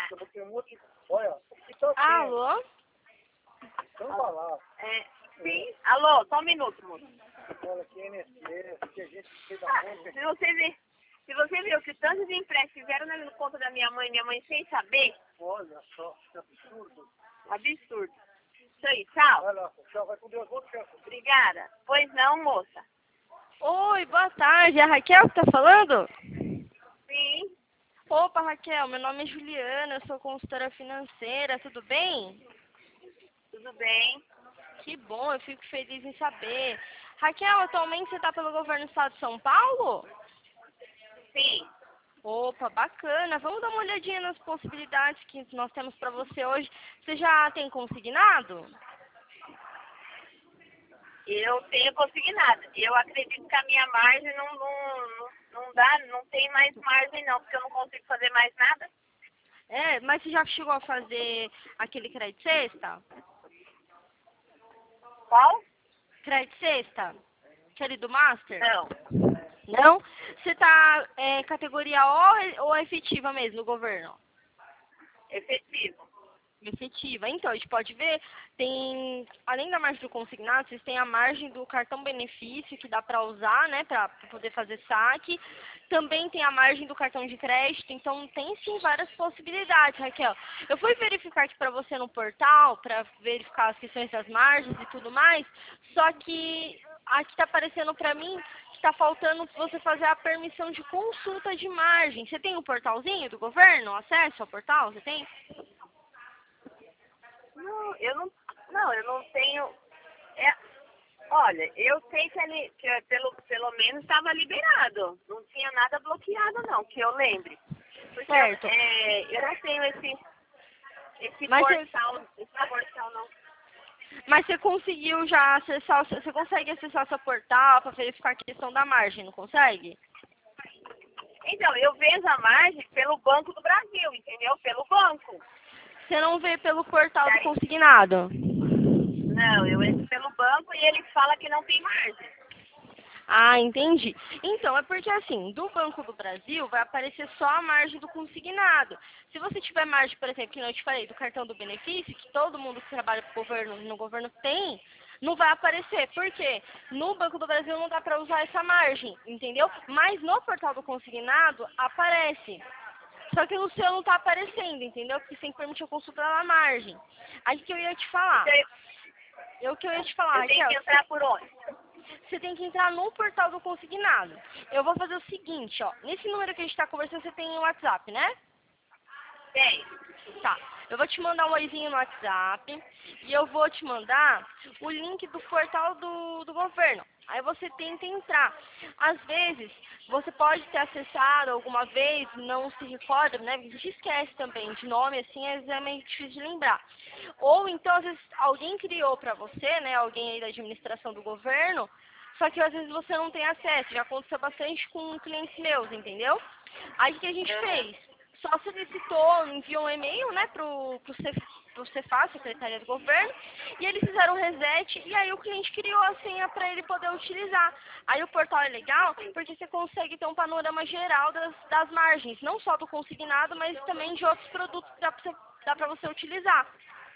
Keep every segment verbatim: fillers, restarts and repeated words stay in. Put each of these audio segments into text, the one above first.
Eu vou ter um monte de... Olha, então, Alô? Então vai lá. É, sim. Alô, só um minuto, moço. Olha aqui, N S S, que a gente fez a Ah, conta. se você ver, se você viu que tantos empréstimos fizeram na conta da minha mãe, minha mãe sem saber, Olha só, que absurdo. absurdo. Isso aí, tchau. Vai lá, tchau, vai com Deus, vou tchau. Obrigada. Pois não, moça. Oi, boa tarde. É a Raquel que tá falando? Sim. Opa, Raquel, meu nome é Juliana, eu sou consultora financeira, tudo bem? Tudo bem? Que bom, eu fico feliz em saber. Raquel, atualmente você está pelo governo do estado de São Paulo? Sim. Opa, bacana. Vamos dar uma olhadinha nas possibilidades que nós temos para você hoje. Você já tem consignado? Eu tenho consignado. Eu acredito que a minha margem não, não, não, não dá, não tem mais margem não, porque eu não consigo fazer mais nada. É, mas você já chegou a fazer aquele crédito sexta? Qual? Crédito sexta? Aquele do Master? Não. Não? Você tá é, categoria O ou efetiva mesmo, no governo? Efetivo. Efetiva. Então, a gente pode ver, tem, além da margem do consignado, vocês têm a margem do cartão benefício que dá para usar, né, para poder fazer saque. Também tem a margem do cartão de crédito, então tem sim várias possibilidades, Raquel. Eu fui verificar aqui para você no portal, para verificar as questões das margens e tudo mais, só que aqui está aparecendo para mim que está faltando você fazer a permissão de consulta de margem. Você tem o portalzinho do governo? Acesso ao portal? Você tem? Não, eu não, não, eu não tenho. É, olha, eu sei que, ali, que é, pelo, pelo menos estava liberado. Não tinha nada bloqueado, não, que eu lembre. Porque Certo. eu, é, eu não tenho esse, esse Mas você- portal, esse portal não. Mas você conseguiu já acessar, o seu- você consegue acessar seu portal para verificar a questão da margem, não consegue? Então, eu vejo a margem pelo Banco do Brasil, entendeu? Pelo banco. Você não vê pelo portal do Daí- consignado? Não, eu entro pelo banco e ele fala que não tem margem. Ah, entendi. Então, é porque assim, do Banco do Brasil vai aparecer só a margem do consignado. Se você tiver margem, por exemplo, que não eu te falei, do cartão do benefício, que todo mundo que trabalha com o governo, no governo tem, não vai aparecer. Por quê? No Banco do Brasil não dá para usar essa margem, entendeu? Mas no portal do consignado aparece. Só que no seu não tá aparecendo, entendeu? Porque você tem que permitir a consulta na margem. Aí que eu ia te falar. Então, eu, Eu que eu ia te falar, eu tenho Raquel. que entrar por onde? Você tem que entrar no portal do consignado. Eu vou fazer o seguinte, ó. Nesse número que a gente está conversando, você tem o WhatsApp, né? Tem. Tá. Eu vou te mandar um oizinho no WhatsApp e eu vou te mandar o link do portal do, do governo. Aí você tenta entrar. Às vezes, você pode ter acessado alguma vez, não se recorda, né? Porque a gente esquece também de nome, assim, às vezes é meio difícil de lembrar. Ou então, às vezes, alguém criou pra você, né? Alguém aí da administração do governo, só que às vezes você não tem acesso. Já aconteceu bastante com clientes meus, entendeu? Aí o que a gente fez? Só solicitou, enviou um e-mail, né, pro, pro, Cef, pro Cefaz, Secretaria do Governo, e eles fizeram um reset, e aí o cliente criou a senha para ele poder utilizar. Aí o portal é legal, porque você consegue ter um panorama geral das, das margens, não só do consignado, mas também de outros produtos que dá para você, dá pra você utilizar.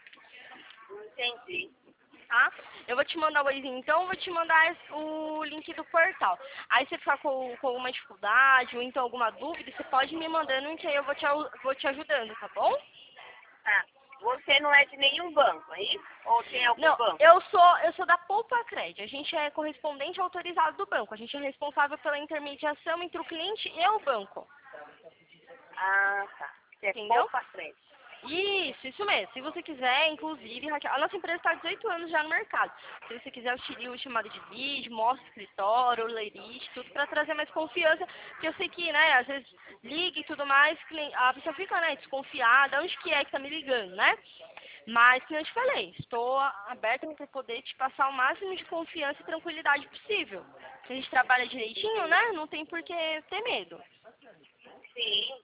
Entendi. Tá? Eu vou te mandar o oizinho, então eu vou te mandar o link do portal. Aí você ficar com, com alguma dificuldade ou então alguma dúvida, você pode me mandando que aí eu vou te, au- vou te ajudando, tá bom? Tá. Você não é de nenhum banco, é isso? Ou tem algum Não, banco? eu sou, eu sou da Poupa Cred. A gente é correspondente autorizado do banco. A gente é responsável pela intermediação entre o cliente e o banco. Ah, tá. Você é Entendeu? poupa frente. Isso, isso mesmo. Se você quiser, inclusive, Raquel, a nossa empresa está há dezoito anos já no mercado. Se você quiser, eu utilizo chamada de vídeo, mostra o escritório, o lerite, tudo para trazer mais confiança. Porque eu sei que, né, às vezes liga e tudo mais, cli- a pessoa fica, né, desconfiada, onde que é que tá me ligando, né? Mas, como eu te falei, estou aberta para poder te passar o máximo de confiança e tranquilidade possível. Se a gente trabalha direitinho, né, não tem por que ter medo. Sim.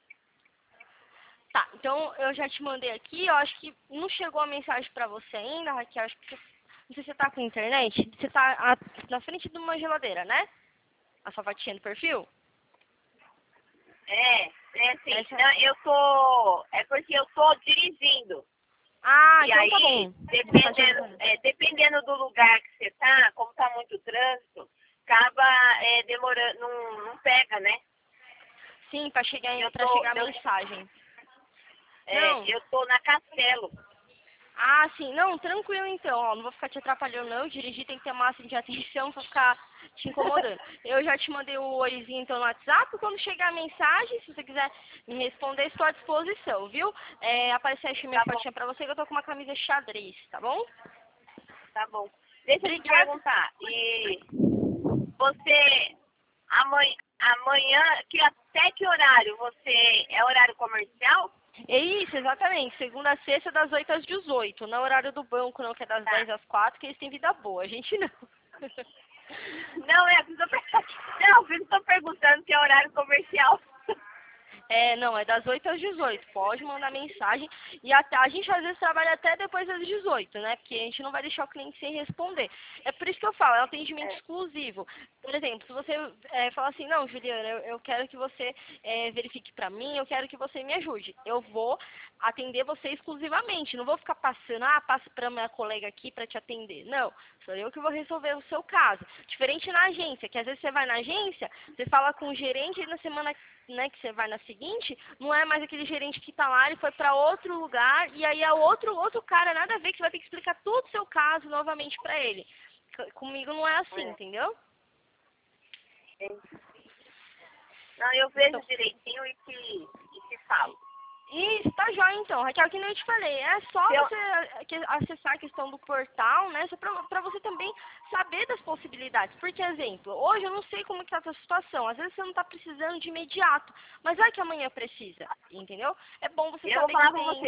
Tá, então eu já te mandei aqui, eu acho que não chegou a mensagem pra você ainda, Raquel, acho que você, não sei se você tá com internet, você tá a- na frente de uma geladeira, né? A sua fotinha do perfil? É, É assim, Essa- não, eu tô. É porque eu tô dirigindo. Ah, E então aí, tá bom. dependendo, é, dependendo do lugar que você tá, como tá muito trânsito, acaba é, demorando, não, não pega, né? Sim, pra chegar, Eu pra tô, chegar a eu, mensagem. é, Não. eu tô na Castelo. Ah, sim. Não, tranquilo então, ó. Não vou ficar te atrapalhando, não. Dirigir tem que ter máximo de atenção pra ficar te incomodando. Eu já te mandei o oizinho então no WhatsApp. Quando chegar a mensagem, se você quiser me responder, estou à disposição, viu? É, aparecer a minha Tá bom, fotinha pra você que eu tô com uma camisa xadrez, tá bom? tá bom. Deixa eu te Obrigada. perguntar. E você, amanhã, amanhã, que até que horário você, é horário comercial? É isso, exatamente. Segunda a sexta, das oito às dezoito. Não é horário do banco, não, que é das Tá. dez às quatro, que eles têm vida boa. A gente não. Não, é, eu tô, per- não, eu tô perguntando se é horário comercial. É, não, é das oito às dezoito. Pode mandar mensagem. E até, a gente às vezes trabalha até depois das dezoito, né? Porque a gente não vai deixar o cliente sem responder. É por isso que eu falo, é um atendimento É. exclusivo. Por exemplo, se você é, falar assim, não, Juliana, eu, eu quero que você é, verifique pra mim, eu quero que você me ajude. Eu vou atender você exclusivamente. Não vou ficar passando, ah, passa pra minha colega aqui pra te atender. Não, sou eu que vou resolver o seu caso. Diferente na agência, que às vezes você vai na agência, você fala com o gerente e na semana né, que você vai na seguinte, não é mais aquele gerente que tá lá, ele foi pra outro lugar, e aí é outro, outro cara, nada a ver, que você vai ter que explicar todo o seu caso novamente pra ele. C- Comigo não é assim, É. entendeu? Não, eu vejo Então, direitinho e te, e te falo. isso, tá jóia então, Raquel, que nem eu te falei, é só Se eu, você eh, que- acessar a questão do portal, né, só pra, pra você também saber das possibilidades, porque, exemplo, hoje eu não sei como que tá a tua situação, às vezes você não tá precisando de imediato, mas vai que amanhã precisa, entendeu? É bom você eu vou saber falar que pra tem... você.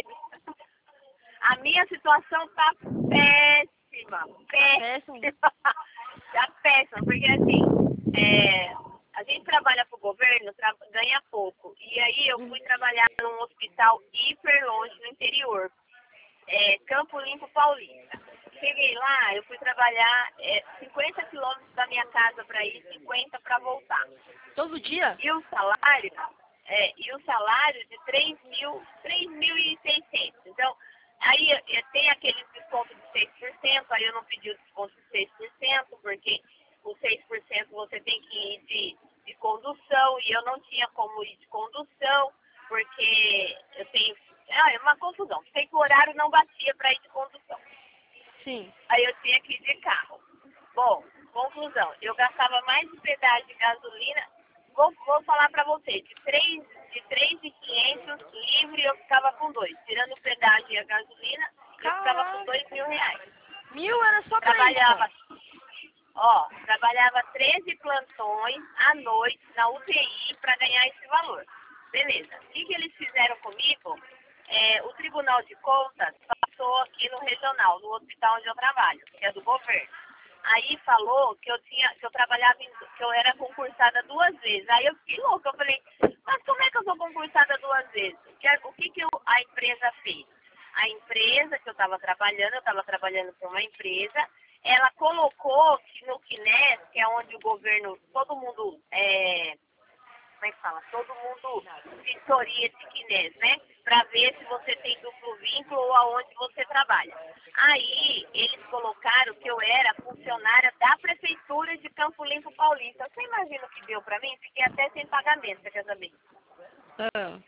A minha situação tá péssima. Tá péssimo? Péssima. Tá péssima, porque assim, é, a gente trabalha pro governo, tra- ganha pouco. E aí eu fui trabalhar num hospital hiper longe no interior. É, Campo Limpo Paulista. Cheguei lá, eu fui trabalhar é, cinquenta quilômetros da minha casa para ir, cinquenta para voltar. Todo dia? E o salário, é, e o salário de três mil, três mil e seiscentos. Então, aí eh, tem aquele desconto de seis por cento, aí eu não pedi o desconto de seis por cento, porque o seis por cento você tem que ir de, de condução, e eu não tinha como ir de condução, porque eu tenho... Ah, é uma confusão. Sei que o horário não batia para ir de condução. Sim. Aí eu tinha que ir de carro. Bom, conclusão, eu gastava mais de pedágio de gasolina. Vou, vou falar pra você, de três de três mil e quinhentos livre eu ficava com dois. Tirando o pedágio e a gasolina, eu ficava com Caraca. dois mil reais. Mil era só pra Trabalhava, isso. ó, trabalhava treze plantões à noite na U T I para ganhar esse valor. Beleza. O que, que eles fizeram comigo? É, o Tribunal de Contas passou aqui no regional, no hospital onde eu trabalho, que é do governo. Aí falou que eu tinha, que eu trabalhava, em, que eu era concursada duas vezes. Aí eu fiquei louca, eu falei, mas como é que eu sou concursada duas vezes? Que, o que, que eu, a empresa fez? A empresa que eu estava trabalhando, eu estava trabalhando para uma empresa, ela colocou que no Quines, que é onde o governo, todo mundo, é, como é que fala? Todo mundo vistoria esse Quines, né? Para ver se você tem duplo vínculo ou aonde você trabalha. Aí, eles colocaram que eu era funcionária da Prefeitura de Campo Limpo Paulista. Você imagina o que deu para mim? Fiquei até sem pagamento, você quer saber? Ah.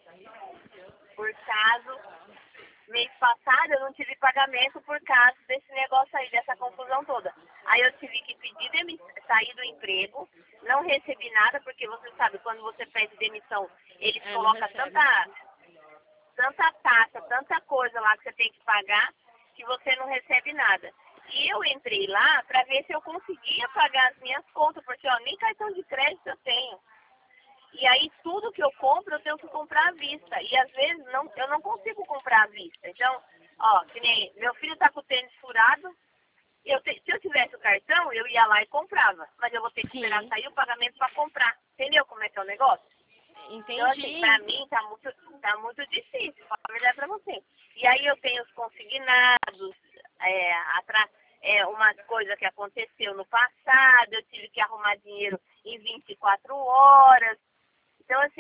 Por caso, mês passado eu não tive pagamento por causa desse negócio aí, dessa confusão toda. Aí eu tive que pedir demissão, sair do emprego, não recebi nada, porque você sabe, quando você pede demissão, eles É, não colocam recebe. tanta, tanta taxa, tanta coisa lá que você tem que pagar, que você não recebe nada. E eu entrei lá para ver se eu conseguia pagar as minhas contas, porque ó, nem cartão de crédito eu tenho. E aí tudo que eu compro eu tenho que comprar à vista. E às vezes não, eu não consigo comprar à vista. Então, ó, que nem meu filho tá com o tênis furado. Eu te, se eu tivesse o cartão, eu ia lá e comprava. Mas eu vou ter que Sim. esperar sair o pagamento para comprar. Entendeu como é que é o negócio? Então, assim, Entendi. pra mim tá muito, tá muito difícil, falar a verdade pra você. E aí eu tenho os consignados, é, atrás, é, uma coisa que aconteceu no passado, eu tive que arrumar dinheiro em vinte e quatro horas. Então, assim,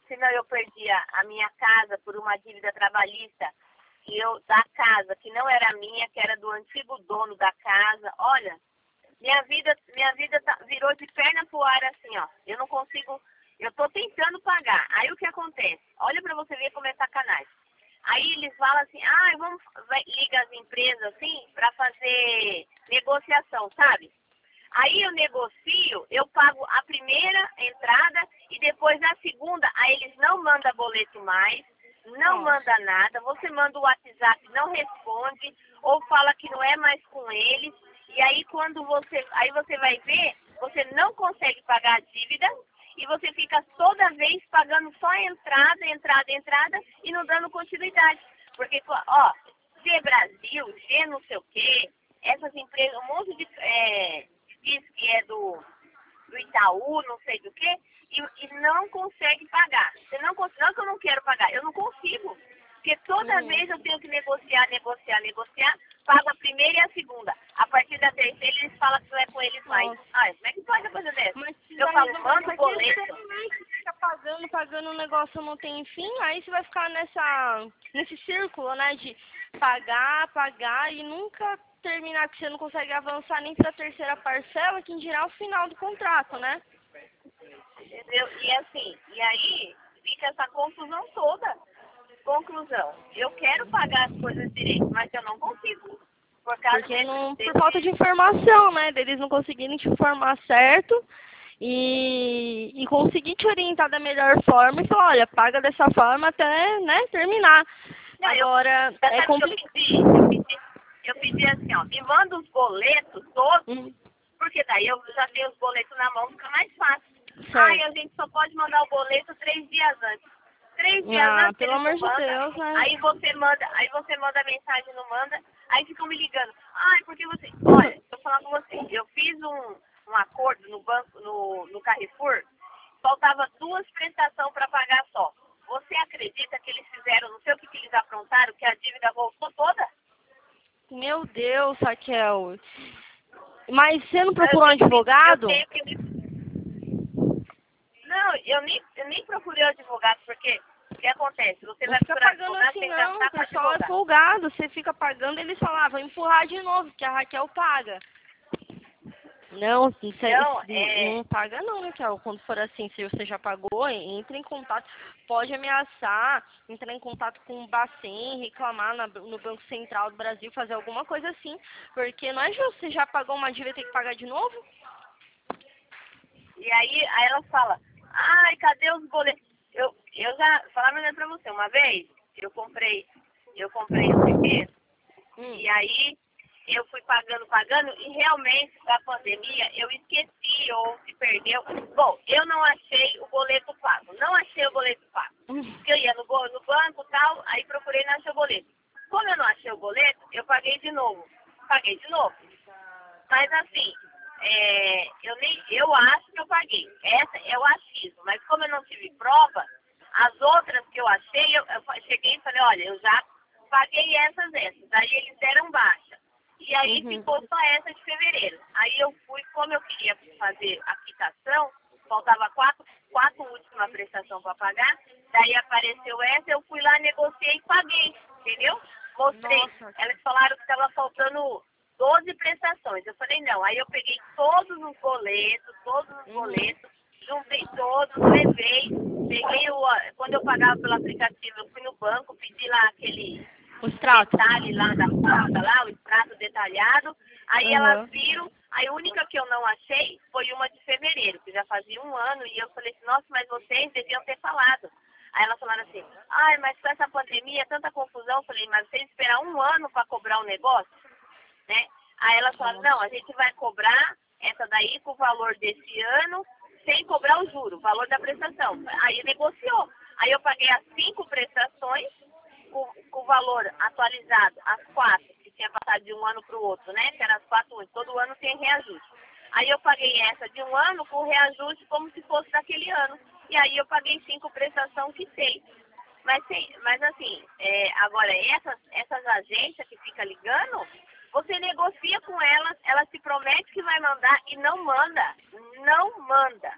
senão eu perdia a minha casa por uma dívida trabalhista que eu, da casa, que não era minha, que era do antigo dono da casa. Olha, minha vida, minha vida tá, virou de perna pro ar assim, ó. Eu não consigo, eu tô tentando pagar. Aí o que acontece? Olha pra você ver como é sacanagem. Aí eles falam assim, ah, vamos, vai, liga as empresas assim, pra fazer negociação, sabe? Aí eu negocio, eu pago a primeira entrada e depois a segunda, aí eles não mandam boleto mais, não manda nada, você manda o WhatsApp, não responde, ou fala que não é mais com eles, e aí quando você, aí você vai ver, você não consegue pagar a dívida, e você fica toda vez pagando só entrada, entrada, entrada, e não dando continuidade. Porque, ó, G Brasil, G não sei o quê, essas empresas, um monte de, é, diz que é do, do Itaú, não sei do quê, e, e não consegue pagar. Você não, não que eu não quero pagar, eu não consigo. Porque toda Uhum. vez eu tenho que negociar, negociar, negociar, pago a primeira e a segunda. A partir da terceira eles falam que não é com eles mais. Nossa. Ai, como é que pode uma coisa dessa? Mas Eu falo, manda o boleto. você fica pagando, pagando, o negócio não tem fim, aí você vai ficar nessa, nesse círculo, né, de pagar, pagar e nunca terminar, que você não consegue avançar nem para a terceira parcela, que dirá o final do contrato, né? Entendeu? E assim, e aí fica essa confusão toda. Conclusão, eu quero pagar as coisas direito, mas eu não consigo. Por causa Porque desse, não, desse... por falta de informação, né, deles não conseguirem te informar certo e, e conseguir te orientar da melhor forma e falar, olha, paga dessa forma até, né, terminar. Não, Agora, eu, é complicado. Eu pedi, eu, pedi, eu pedi assim, ó, me manda os boletos todos, Hum, porque daí eu já tenho os boletos na mão, fica mais fácil. certo. Ai, a gente só pode mandar o boleto três dias antes. Três dias Ah, antes pelo eles amor não de mandam. Deus, né? Aí você manda, aí você manda a mensagem, não manda, aí ficam me ligando. Ai, porque você. Olha, vou falar com você, eu fiz um, um acordo no banco, no, no Carrefour, faltava duas prestações para pagar só. Você acredita que eles fizeram, não sei o que, que eles aprontaram, que a dívida voltou toda? Meu Deus, Raquel. Mas você não procurou um Eu, advogado? eu tenho que me... Não, eu nem, eu nem procurei o advogado, porque o que acontece? Você Não vai fica procurar pagando advogado, assim tem que não, gastar o com pessoal é advogado. folgado, você fica pagando, eles falam, ah, vou empurrar de novo, que a Raquel paga. Não, isso é- Não, isso é... não paga não, Raquel. Quando for assim, se você já pagou, entre em contato, pode ameaçar, entrar em contato com o Bacen, reclamar na- no Banco Central do Brasil, fazer alguma coisa assim, porque não é justo, você já pagou uma dívida e tem que pagar de novo? E aí, aí ela fala, ai, cadê os boletos? Eu, eu já, falava pra você, uma vez, eu comprei, eu comprei um brinquedo, Hum. e aí eu fui pagando, pagando, e realmente, com a pandemia, eu esqueci ou se perdeu. Bom, eu não achei o boleto pago, não achei o boleto pago. Porque eu ia no, bo- no banco e tal, aí procurei e não achei o boleto. Como eu não achei o boleto, eu paguei de novo. Paguei de novo. Mas assim, é, eu, nem, eu acho que eu paguei. Essa é o achismo. Mas como eu não tive prova, as outras que eu achei, eu, eu cheguei e falei, olha, eu já paguei essas, essas. Aí eles deram baixa. E aí Uhum. ficou só essa de fevereiro. Aí eu fui, como eu queria fazer a quitação, faltava quatro, quatro últimas prestações para pagar, daí apareceu essa, eu fui lá, negociei e paguei, entendeu? Mostrei. Nossa. Elas falaram que estava faltando doze prestações. Eu falei, não. Aí eu peguei todos os boletos, todos os Uhum. boletos, juntei todos, levei, peguei o... Quando eu pagava pelo aplicativo, eu fui no banco, pedi lá aquele O extrato. detalhe lá da conta, lá, o extrato detalhado. Aí Uhum. elas viram, aí a única que eu não achei foi uma de fevereiro, que já fazia um ano, e eu falei assim, nossa, mas vocês deviam ter falado. Aí elas falaram assim, ai, mas com essa pandemia, tanta confusão. Eu falei, mas vocês esperar um ano para cobrar um negócio? Né? Aí elas falaram, não, a gente vai cobrar essa daí com o valor desse ano, sem cobrar o juro, o valor da prestação. Aí negociou. Aí eu paguei as cinco prestações, com, com o valor atualizado, as quatro, que tinha passado de um ano para o outro, né? Que eram as quatro únicas, todo ano tem reajuste. Aí eu paguei essa de um ano com reajuste como se fosse daquele ano. E aí eu paguei cinco prestações que tem. Mas, tem, mas assim, é, agora essas, essas agências que ficam ligando, você negocia com elas, ela te promete que vai mandar e não manda. Não manda.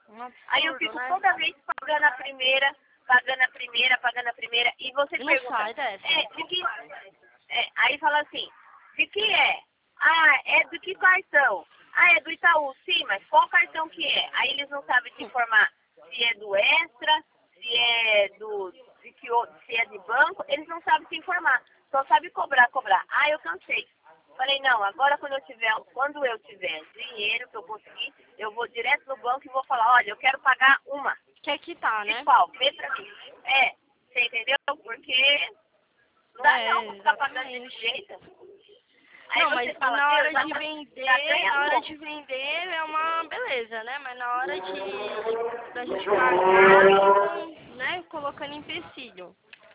Um absurdo, Aí eu fico né? toda vez pagando a primeira, pagando a primeira, pagando a primeira, e você E não pergunta, sai dessa. é, de que, é, aí fala assim, de que é? Ah, é do que cartão? Ah, é do Itaú, sim, mas qual cartão que é? Aí eles não sabem te informar se é do Extra, se é do, de que, o- se é de banco, eles não sabem te informar, só sabem cobrar, cobrar. Ah, eu cansei. Falei, não, agora quando eu tiver, quando eu tiver dinheiro que eu conseguir, eu vou direto no banco e vou falar, olha, eu quero pagar uma. Quer quitar, De né? qual? Vê pra mim. É, você entendeu? Porque não dá É, não pra ficar pagando desse exatamente. jeito. Aí Não, você mas fala, na meu, hora já, de tá- vender, já ganha na hora pouco. de vender é uma beleza, né? Mas na hora de da gente pagar, ficam, né, colocando empecilho.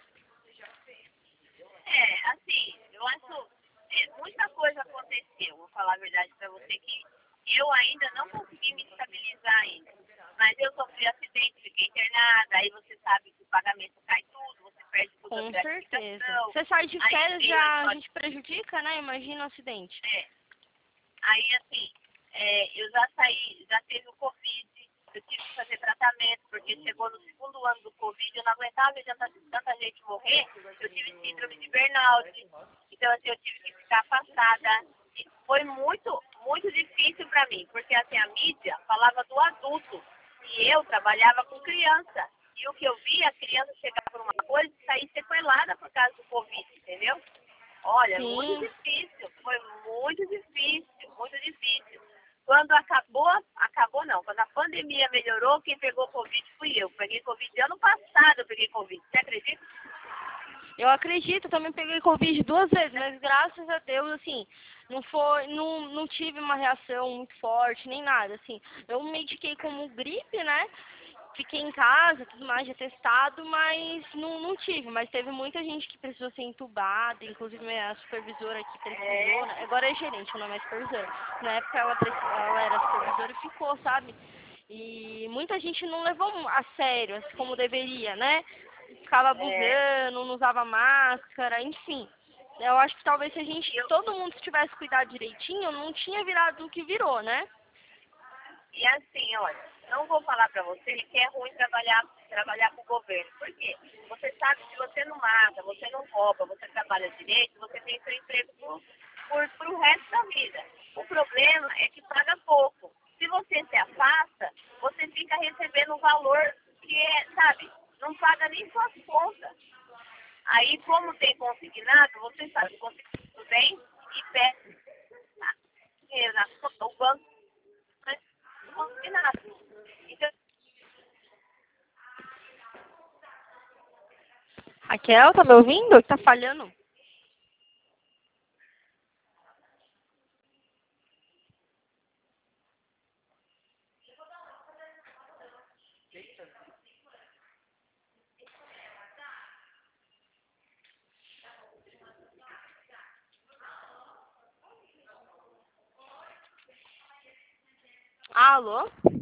É, assim, eu acho, é, muita coisa aconteceu, vou falar a verdade pra você, que eu ainda não consegui me estabilizar ainda. Mas eu sofri acidente, fiquei internada, aí você sabe que o pagamento cai tudo, você perde tudo a Com certeza. gratificação. Você sai de Aí férias, veio já a a história- gente prejudica, né? Imagina um acidente. É, aí assim, é, eu já saí, já teve o Covid, eu tive que fazer tratamento, porque chegou no segundo ano do Covid, eu não aguentava ver tanta, tanta gente morrer, eu tive síndrome de burnout, então assim, eu tive que ficar afastada. E foi muito, muito difícil para mim, porque assim, a mídia falava do adulto, e eu trabalhava com criança. E o que eu vi, a criança chegar por uma coisa e sair sequelada por causa do Covid, entendeu? Olha, Sim. muito difícil, foi muito difícil, muito difícil. Quando acabou, acabou não, quando a pandemia melhorou, quem pegou Covid fui eu. Peguei Covid ano passado, eu peguei Covid, você acredita? Eu acredito, eu também peguei Covid duas vezes, mas graças a Deus, assim, não foi, não, não tive uma reação muito forte, nem nada, assim. Eu me mediquei como gripe, né? Fiquei em casa, tudo mais, já testado, mas não, não tive. Mas teve muita gente que precisou ser entubada, inclusive minha supervisora aqui precisou, né? Agora é gerente, não é mais supervisora. Na época ela, preci- ela era supervisora e ficou, sabe? E muita gente não levou a sério, assim, como deveria, né? Ficava É, abusando, não usava máscara, enfim. Eu acho que talvez se a gente, eu, todo mundo tivesse cuidado direitinho, não tinha virado o que virou, né? e assim, olha, não vou falar para você que é ruim trabalhar, trabalhar com o governo. Por quê? Você sabe que se você não mata, você não rouba, você trabalha direito, você tem seu emprego por, por, pro resto da vida. O problema é que paga pouco. Se você se afasta, você fica recebendo um valor que é, sabe, não paga nem suas contas. Aí, como tem consignado, você sabe, o consignado vem e pede dinheiro na conta, o banco consignado. Então, Raquel, tá me ouvindo? Tá falhando? Alô?